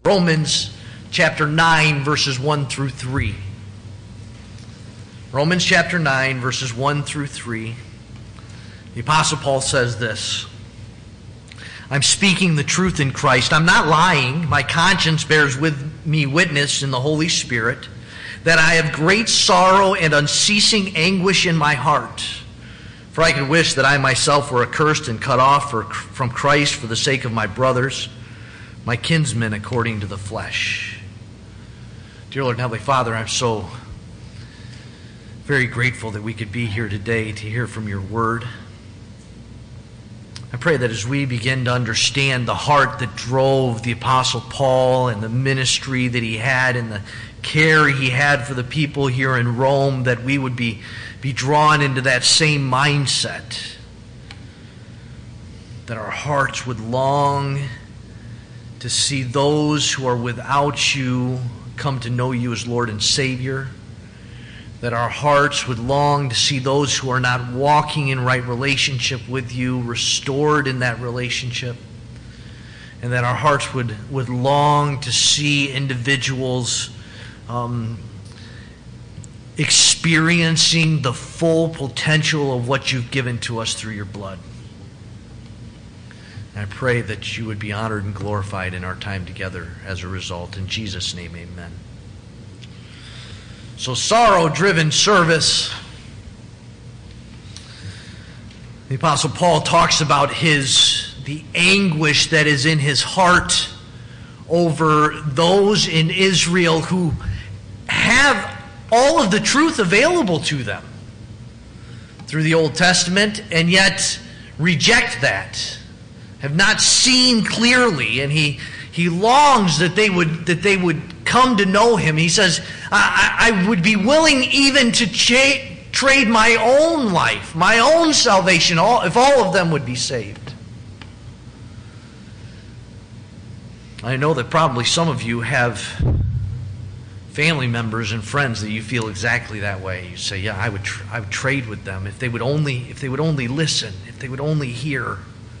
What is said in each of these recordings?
Romans chapter 9, verses 1 through 3. Romans chapter 9, verses 1 through 3. The Apostle Paul says this: I'm speaking the truth in Christ. I'm not lying. My conscience bears with me witness in the Holy Spirit that I have great sorrow and unceasing anguish in my heart. For I could wish that I myself were accursed and cut off from Christ for the sake of my brothers, my kinsmen according to the flesh. Dear Lord and Heavenly Father, I'm so very grateful that we could be here today to hear from your word. I pray that as we begin to understand the heart that drove the Apostle Paul and the ministry that he had and the care he had for the people here in Rome, that we would be drawn into that same mindset, that our hearts would long to see those who are without you come to know you as Lord and Savior, that our hearts would long to see those who are not walking in right relationship with you restored in that relationship, and that our hearts would long to see individuals experiencing the full potential of what you've given to us through your blood. And I pray that you would be honored and glorified in our time together as a result. In Jesus' name, amen. So, sorrow-driven service. The Apostle Paul talks about the anguish that is in his heart over those in Israel who have all of the truth available to them through the Old Testament and yet reject that, have not seen clearly, and he longs that they would come to know him. He says, I would be willing even to trade my own life, my own salvation, if all of them would be saved. I know that probably some of you have family members and friends that you feel exactly that way. You say, yeah, I would trade with them if they would only listen, if they would only hear.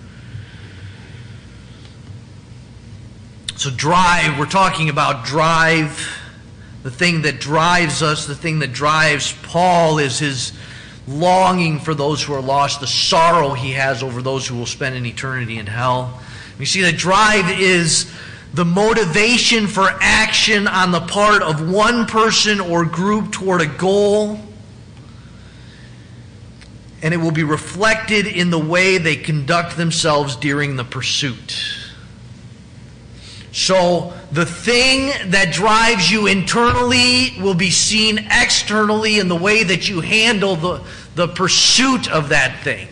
So drive, we're talking about drive. The thing that drives us, the thing that drives Paul is his longing for those who are lost, the sorrow he has over those who will spend an eternity in hell. You see, the drive is the motivation for action on the part of one person or group toward a goal, and it will be reflected in the way they conduct themselves during the pursuit. So the thing that drives you internally will be seen externally in the way that you handle the pursuit of that thing.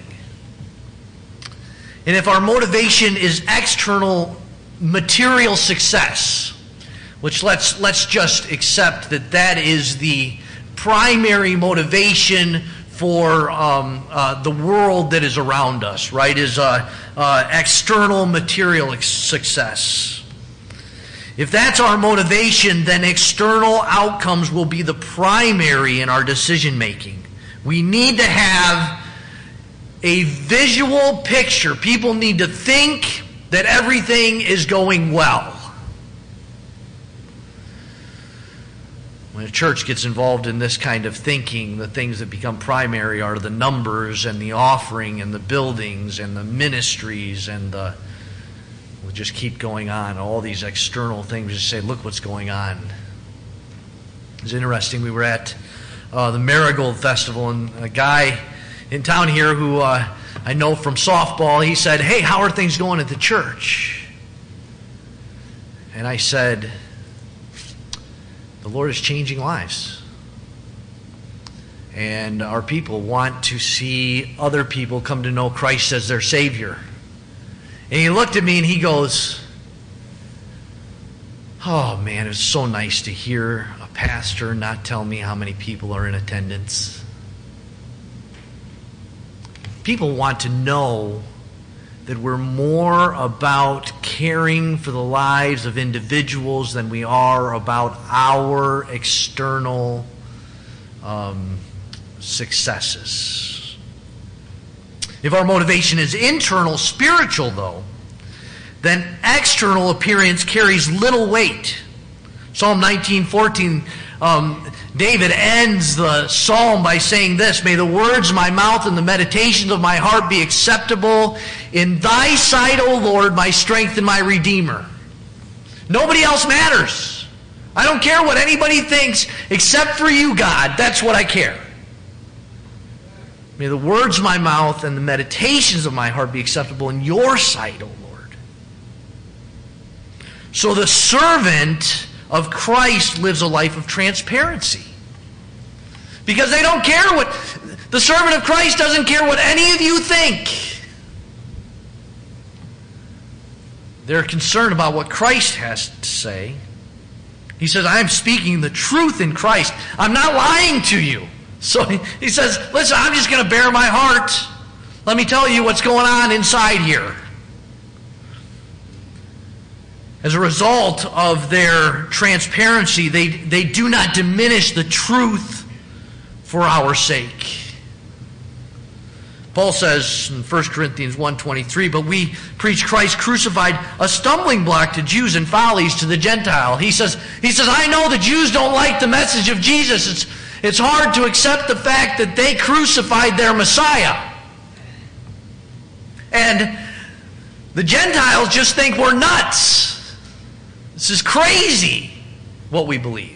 And if our motivation is external material success, which let's just accept that is the primary motivation for the world that is around us, right, is external material success. If that's our motivation, then external outcomes will be the primary in our decision making. We need to have a visual picture. People need to think that everything is going well. When a church gets involved in this kind of thinking, the things that become primary are the numbers and the offering and the buildings and the ministries and we'll just keep going on. All these external things, just say, look what's going on. It's interesting. We were at the Marigold Festival, and a guy in town here who I know from softball, he said, hey, how are things going at the church? And I said, the Lord is changing lives. And our people want to see other people come to know Christ as their Savior. And he looked at me and he goes, oh man, it's so nice to hear a pastor not tell me how many people are in attendance. People want to know that we're more about caring for the lives of individuals than we are about our external successes. If our motivation is internal, spiritual though, then external appearance carries little weight. Psalm 19:14, David ends the psalm by saying this, "May the words of my mouth and the meditations of my heart be acceptable in thy sight, O Lord, my strength and my Redeemer." Nobody else matters. I don't care what anybody thinks except for you, God. That's what I care. May the words of my mouth and the meditations of my heart be acceptable in your sight, O Lord. So the servant of Christ lives a life of transparency. Because they don't care what, the servant of Christ doesn't care what any of you think. They're concerned about what Christ has to say. He says, I'm speaking the truth in Christ. I'm not lying to you. So he says, listen, I'm just going to bare my heart. Let me tell you what's going on inside here. As a result of their transparency, they do not diminish the truth for our sake. Paul says in 1 Corinthians 1:23, but we preach Christ crucified, a stumbling block to Jews and follies to the Gentile. He says, I know the Jews don't like the message of Jesus. It's hard to accept the fact that they crucified their Messiah. And the Gentiles just think we're nuts. This is crazy, what we believe.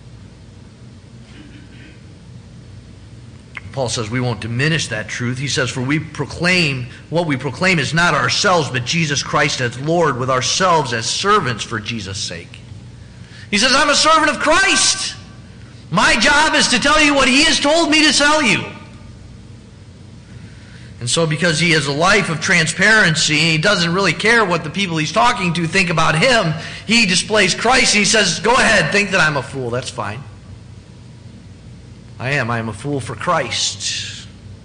Paul says we won't diminish that truth. He says, for what we proclaim is not ourselves, but Jesus Christ as Lord, with ourselves as servants for Jesus' sake. He says, I'm a servant of Christ. My job is to tell you what He has told me to tell you. And so because he has a life of transparency, and he doesn't really care what the people he's talking to think about him, he displays Christ, and he says, go ahead, think that I'm a fool, that's fine. I am a fool for Christ.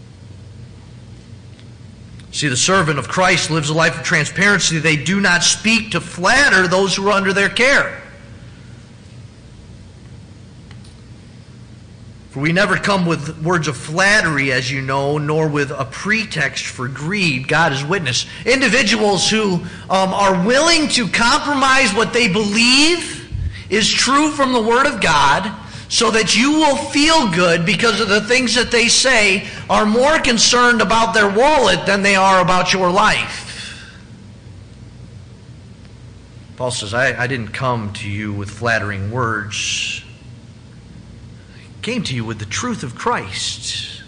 See, the servant of Christ lives a life of transparency. They do not speak to flatter those who are under their care. For we never come with words of flattery, as you know, nor with a pretext for greed. God is witness. Individuals who are willing to compromise what they believe is true from the Word of God, so that you will feel good because of the things that they say, are more concerned about their wallet than they are about your life. Paul says, I didn't come to you with flattering words. I came to you with the truth of Christ.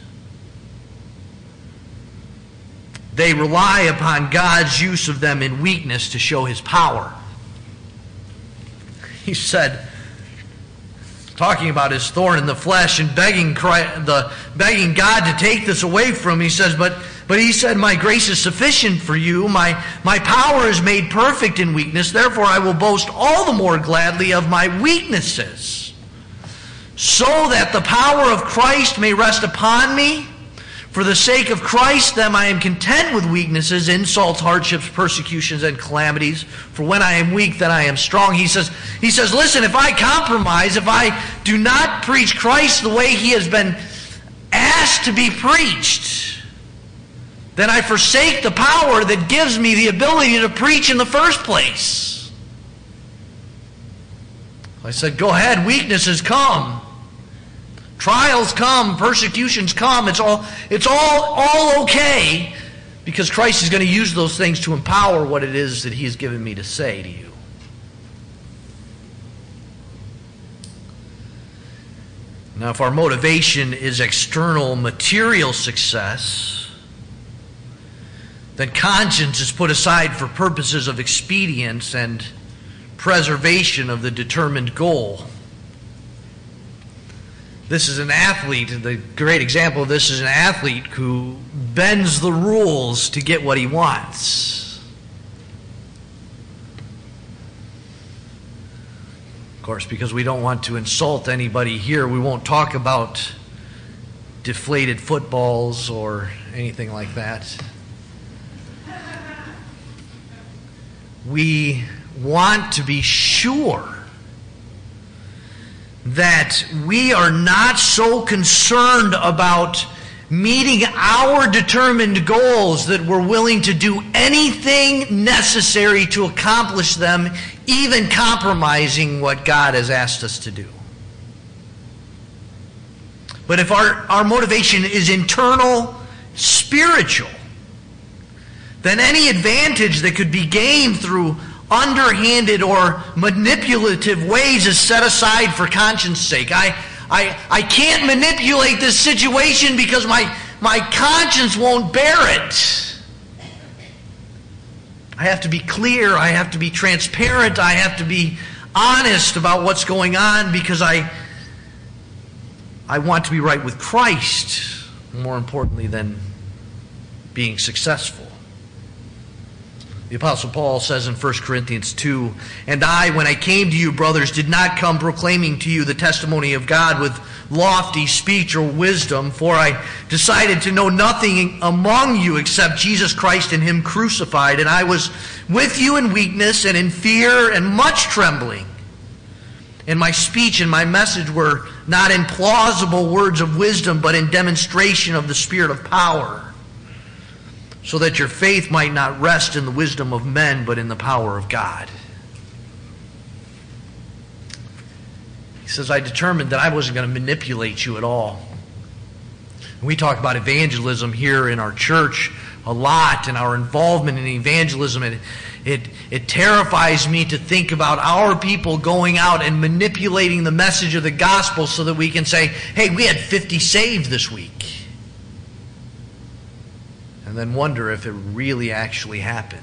They rely upon God's use of them in weakness to show His power. He said, talking about his thorn in the flesh and begging God to take this away from him, he says, but he said, my grace is sufficient for you. My power is made perfect in weakness. Therefore I will boast all the more gladly of my weaknesses, so that the power of Christ may rest upon me. For the sake of Christ, then, I am content with weaknesses, insults, hardships, persecutions, and calamities. For when I am weak, then I am strong. He says, listen, if I compromise, if I do not preach Christ the way He has been asked to be preached, then I forsake the power that gives me the ability to preach in the first place. I said, go ahead, weaknesses come. Trials come, persecutions come. It's all okay, because Christ is going to use those things to empower what it is that He has given me to say to you. Now, if our motivation is external material success, then conscience is put aside for purposes of expedience and preservation of the determined goal. This is an athlete. The great example of this is an athlete who bends the rules to get what he wants. Of course, because we don't want to insult anybody here, we won't talk about deflated footballs or anything like that. We want to be sure that we are not so concerned about meeting our determined goals, that we're willing to do anything necessary to accomplish them, even compromising what God has asked us to do. But if our motivation is internal, spiritual, then any advantage that could be gained through underhanded or manipulative ways is set aside for conscience sake. I can't manipulate this situation because my conscience won't bear it. I have to be clear. I have to be transparent. I have to be honest about what's going on because I want to be right with Christ, more importantly than being successful. The Apostle Paul says in 1 Corinthians 2, "And I, when I came to you, brothers, did not come proclaiming to you the testimony of God with lofty speech or wisdom, for I decided to know nothing among you except Jesus Christ and Him crucified. And I was with you in weakness and in fear and much trembling. And my speech and my message were not in plausible words of wisdom, but in demonstration of the Spirit of power, so that your faith might not rest in the wisdom of men, but in the power of God." He says, I determined that I wasn't going to manipulate you at all. We talk about evangelism here in our church a lot, and our involvement in evangelism. It terrifies me to think about our people going out and manipulating the message of the gospel so that we can say, hey, we had 50 saved this week. And then wonder if it really actually happened.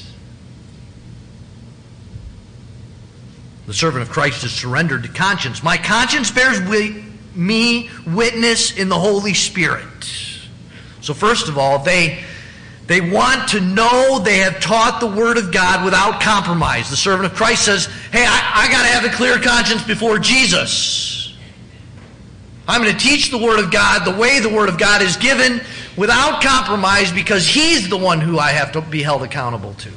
The servant of Christ is surrendered to conscience. My conscience bears me witness in the Holy Spirit. So first of all, they want to know they have taught the Word of God without compromise. The servant of Christ says, hey, I got to have a clear conscience before Jesus. I'm going to teach the Word of God the way the Word of God is given without compromise because He's the one who I have to be held accountable to.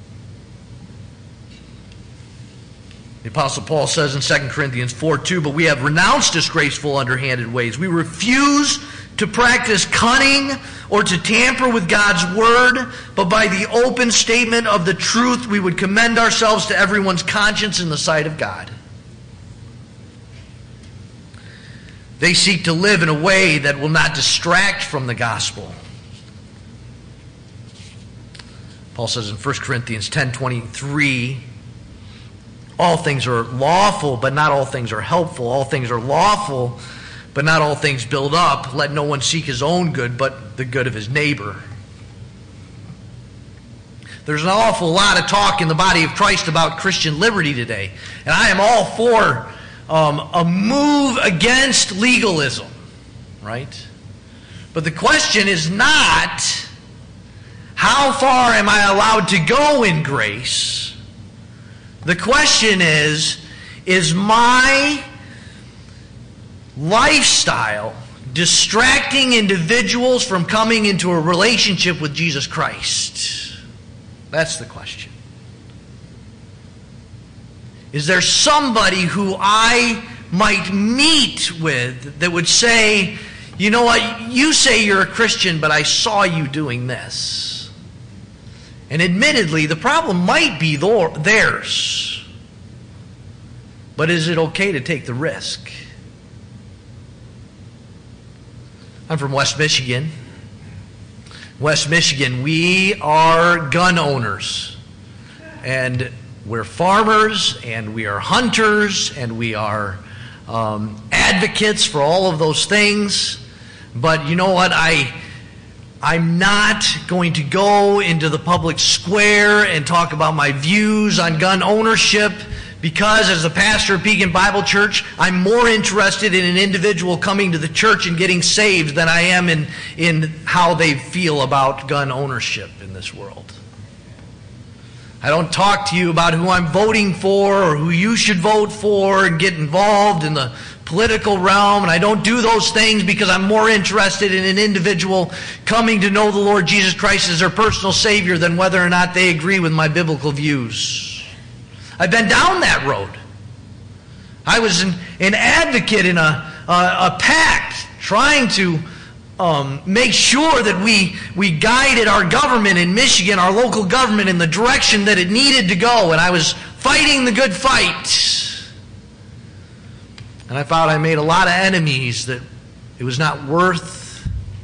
The Apostle Paul says in 2 Corinthians 4:2, "But we have renounced disgraceful, underhanded ways. We refuse to practice cunning or to tamper with God's word, but by the open statement of the truth we would commend ourselves to everyone's conscience in the sight of God." They seek to live in a way that will not distract from the gospel. Paul says in 1 Corinthians 10:23, all things are lawful, but not all things are helpful. All things are lawful, but not all things build up. Let no one seek his own good, but the good of his neighbor. There's an awful lot of talk in the body of Christ about Christian liberty today. And I am all for a move against legalism, right? But the question is not, how far am I allowed to go in grace? The question is my lifestyle distracting individuals from coming into a relationship with Jesus Christ? That's the question. Is there somebody who I might meet with that would say, you know what, you say you're a Christian, but I saw you doing this? And admittedly, the problem might be theirs. But is it okay to take the risk? I'm from West Michigan. West Michigan, we are gun owners. And we're farmers, and we are hunters, and we are advocates for all of those things. But you know what? I'm not going to go into the public square and talk about my views on gun ownership because as a pastor of Pekin Bible Church, I'm more interested in an individual coming to the church and getting saved than I am in how they feel about gun ownership in this world. I don't talk to you about who I'm voting for or who you should vote for and get involved in the political realm, and I don't do those things because I'm more interested in an individual coming to know the Lord Jesus Christ as their personal Savior than whether or not they agree with my biblical views. I've been down that road. I was an advocate in a pact trying to make sure that we guided our government in Michigan, our local government, in the direction that it needed to go. And I was fighting the good fight. And I found I made a lot of enemies that it was not worth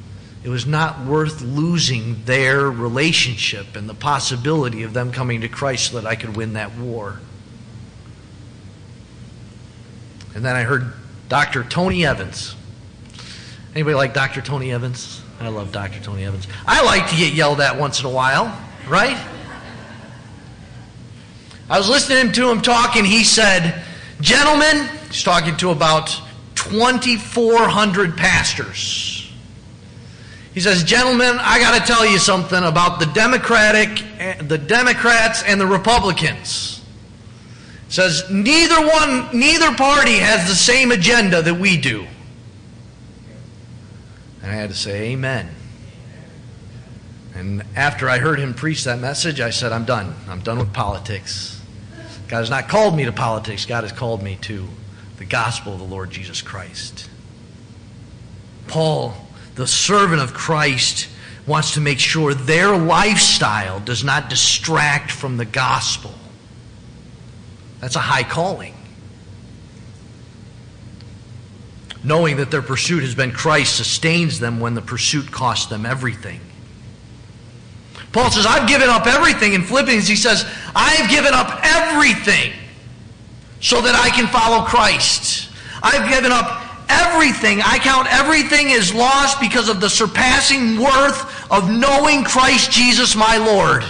losing their relationship and the possibility of them coming to Christ so that I could win that war. And then I heard Dr. Tony Evans. Anybody like Dr. Tony Evans? I love Dr. Tony Evans. I like to get yelled at once in a while, right? I was listening to him talk, and he said, gentlemen, he's talking to about 2,400 pastors. He says, gentlemen, I got to tell you something about the Democrats and the Republicans. He says, neither party has the same agenda that we do. And I had to say, amen. And after I heard him preach that message, I said, I'm done. I'm done with politics. God has not called me to politics. God has called me to the gospel of the Lord Jesus Christ. Paul, the servant of Christ, wants to make sure their lifestyle does not distract from the gospel. That's a high calling. Knowing that their pursuit has been Christ sustains them when the pursuit costs them everything. Paul says, I've given up everything. In Philippians, he says, I've given up everything so that I can follow Christ. I've given up everything. I count everything as lost because of the surpassing worth of knowing Christ Jesus my Lord.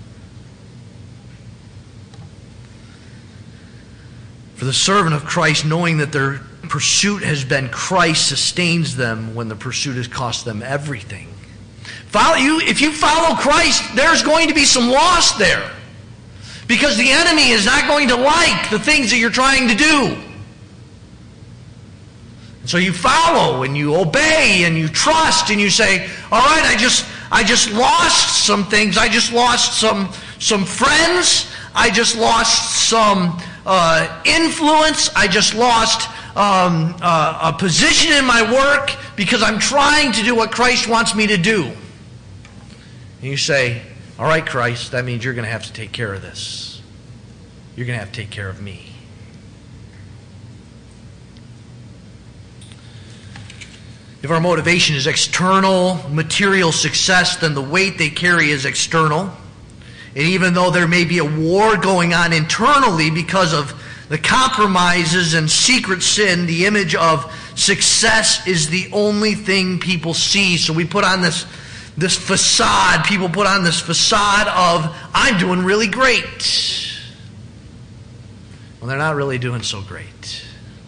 For the servant of Christ, knowing that their pursuit has been Christ, sustains them when the pursuit has cost them everything. If you follow Christ, there's going to be some loss there. Because the enemy is not going to like the things that you're trying to do. So you follow and you obey and you trust and you say, all right, I just lost some things. I just lost some friends. I just lost some influence. I just lost a position in my work because I'm trying to do what Christ wants me to do. And you say, all right, Christ, that means you're going to have to take care of this. You're going to have to take care of me. If our motivation is external, material success, then the weight they carry is external. And even though there may be a war going on internally because of the compromises and secret sin, the image of success is the only thing people see. So we put on this facade. People put on this facade of, I'm doing really great. Well, they're not really doing so great.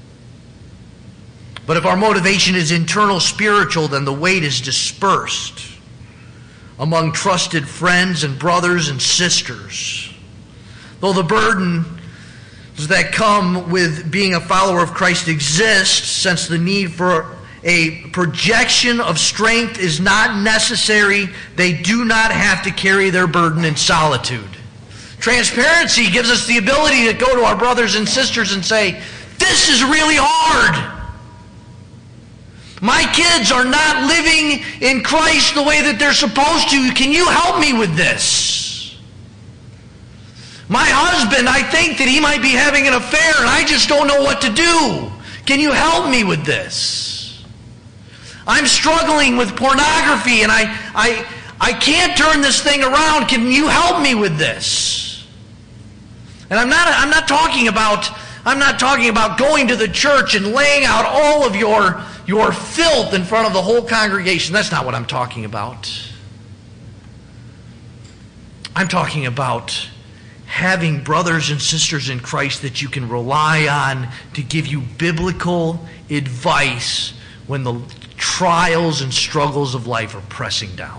But if our motivation is internal spiritual, then the weight is dispersed among trusted friends and brothers and sisters. Though the burdens that come with being a follower of Christ exist, since the need for a projection of strength is not necessary, they do not have to carry their burden in solitude. Transparency gives us the ability to go to our brothers and sisters and say, this is really hard. My kids are not living in Christ the way that they're supposed to. Can you help me with this? My husband, I think that he might be having an affair and I just don't know what to do. Can you help me with this? I'm struggling with pornography and I can't turn this thing around. Can you help me with this? And I'm not talking about going to the church and laying out all of your filth in front of the whole congregation. That's not what I'm talking about. I'm talking about having brothers and sisters in Christ that you can rely on to give you biblical advice when the trials and struggles of life are pressing down.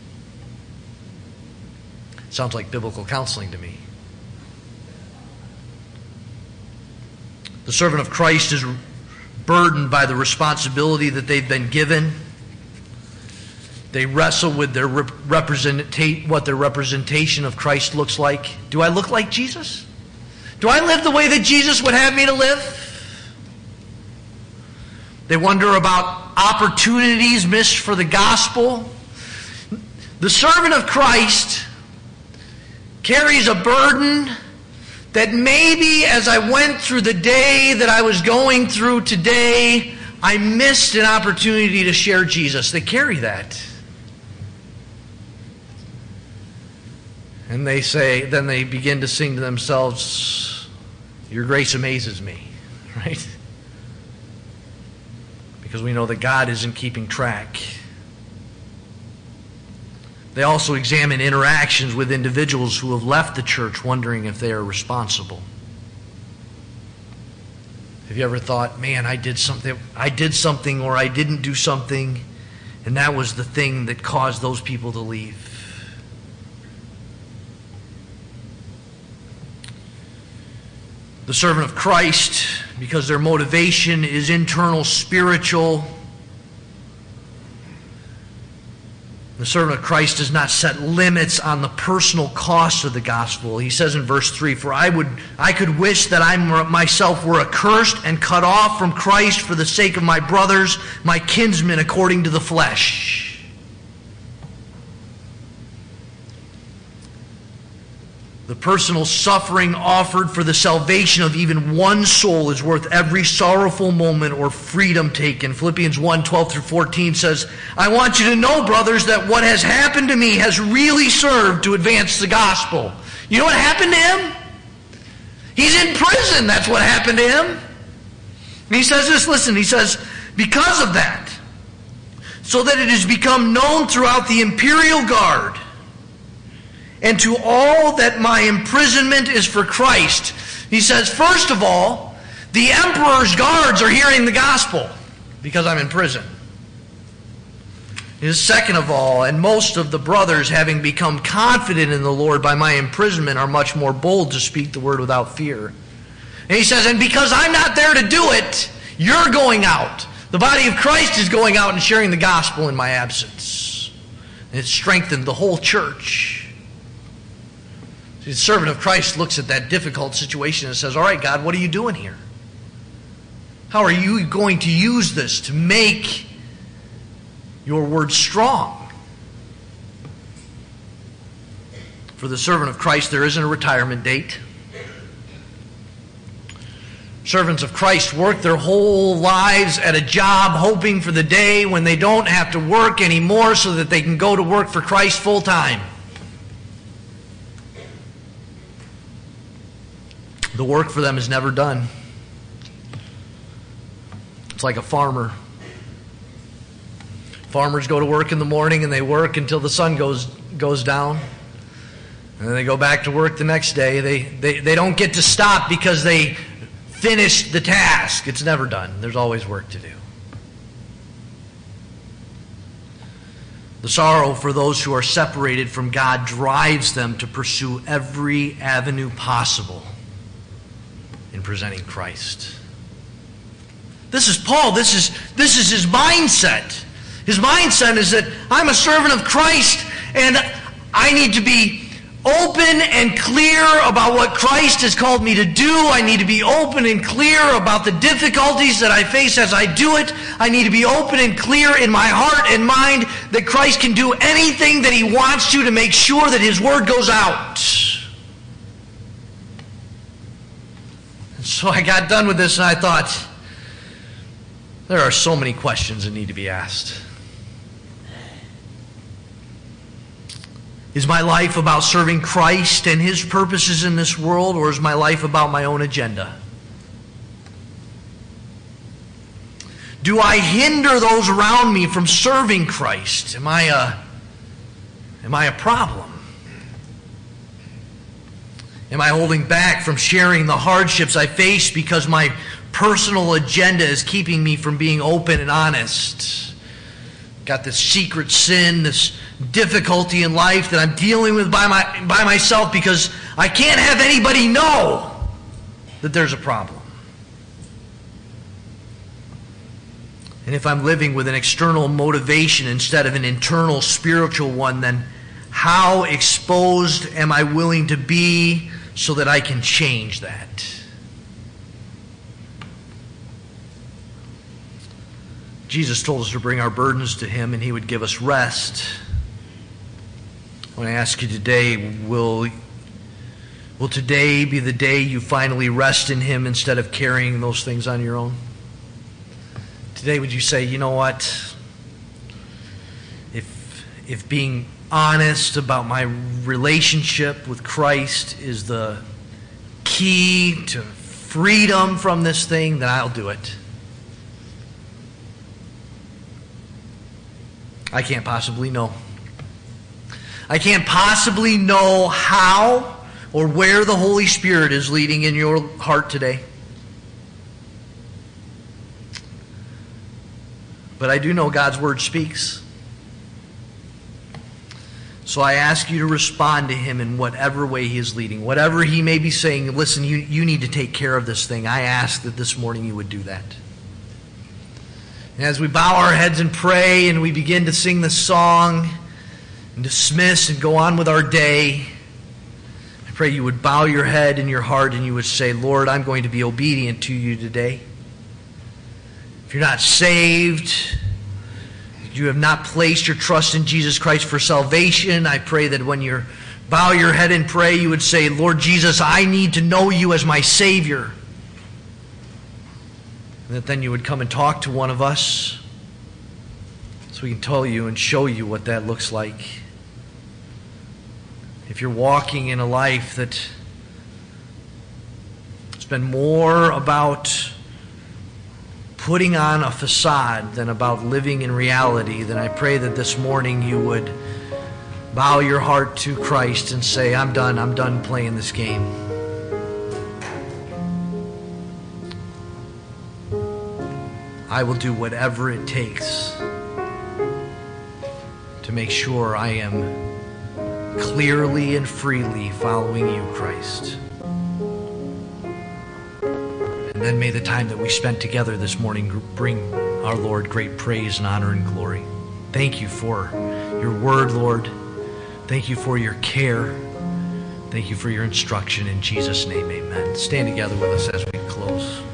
Sounds like biblical counseling to me. The servant of Christ is burdened by the responsibility that they've been given. They wrestle with their what their representation of Christ looks like. Do I look like Jesus? Do I live the way that Jesus would have me to live? They wonder about opportunities missed for the gospel. The servant of Christ carries a burden that maybe as I went through the day that I was going through today, I missed an opportunity to share Jesus. They carry that. And then they begin to sing to themselves, "Your grace amazes me," right? Because we know that God isn't keeping track. They also examine interactions with individuals who have left the church, wondering if they are responsible. Have you ever thought, man, I did something or I didn't do something, and that was the thing that caused those people to leave? The servant of Christ, because their motivation is internal, spiritual, the servant of Christ does not set limits on the personal cost of the gospel. He says in verse 3, "For I could wish that I myself were accursed and cut off from Christ for the sake of my brothers, my kinsmen according to the flesh." The personal suffering offered for the salvation of even one soul is worth every sorrowful moment or freedom taken. Philippians 1:12-14 says, "I want you to know, brothers, that what has happened to me has really served to advance the gospel." You know what happened to him? He's in prison. That's what happened to him. And he says this, listen, he says, "Because of that, so that it has become known throughout the imperial guard, and to all that my imprisonment is for Christ." He says, first of all, the emperor's guards are hearing the gospel because I'm in prison. Second of all, and most of the brothers, having become confident in the Lord by my imprisonment, are much more bold to speak the word without fear. And he says, and because I'm not there to do it, you're going out. The body of Christ is going out and sharing the gospel in my absence. And it strengthened the whole church. The servant of Christ looks at that difficult situation and says, all right, God, what are you doing here? How are you going to use this to make your word strong? For the servant of Christ, there isn't a retirement date. Servants of Christ work their whole lives at a job, hoping for the day when they don't have to work anymore so that they can go to work for Christ full time. The work for them is never done. It's like a farmer. Farmers go to work in the morning and they work until the sun goes down. And then they go back to work the next day. They don't get to stop because they finished the task. It's never done. There's always work to do. The sorrow for those who are separated from God drives them to pursue every avenue possible in presenting Christ. This is Paul. This is his mindset. His mindset is that I'm a servant of Christ and I need to be open and clear about what Christ has called me to do. I need to be open and clear about the difficulties that I face as I do it. I need to be open and clear in my heart and mind that Christ can do anything that He wants to make sure that His word goes out. So I got done with this and I thought, there are so many questions that need to be asked. Is my life about serving Christ and His purposes in this world, or is my life about my own agenda? Do I hinder those around me from serving Christ? Am I a problem? Am I holding back from sharing the hardships I face because my personal agenda is keeping me from being open and honest? Got this secret sin, this difficulty in life that I'm dealing with by myself because I can't have anybody know that there's a problem. And if I'm living with an external motivation instead of an internal spiritual one, then how exposed am I willing to be so that I can change that? Jesus told us to bring our burdens to him and he would give us rest. I want to ask you today, will today be the day you finally rest in him instead of carrying those things on your own? Today would you say, you know what? If being honest about my relationship with Christ is the key to freedom from this thing, then I'll do it. I can't possibly know. I can't possibly know how or where the Holy Spirit is leading in your heart today. But I do know God's Word speaks. So I ask you to respond to him in whatever way he is leading. Whatever he may be saying, listen, you need to take care of this thing. I ask that this morning you would do that. And as we bow our heads and pray and we begin to sing the song and dismiss and go on with our day, I pray you would bow your head and your heart and you would say, Lord, I'm going to be obedient to you today. If you're not saved, you have not placed your trust in Jesus Christ for salvation, I pray that when you bow your head and pray, you would say, Lord Jesus, I need to know you as my Savior. And that then you would come and talk to one of us so we can tell you and show you what that looks like. If you're walking in a life that has been more about putting on a facade than about living in reality, then I pray that this morning you would bow your heart to Christ and say, I'm done playing this game. I will do whatever it takes to make sure I am clearly and freely following you, Christ. And then may the time that we spent together this morning bring our Lord great praise and honor and glory. Thank you for your word, Lord. Thank you for your care. Thank you for your instruction. In Jesus' name, amen. Stand together with us as we close.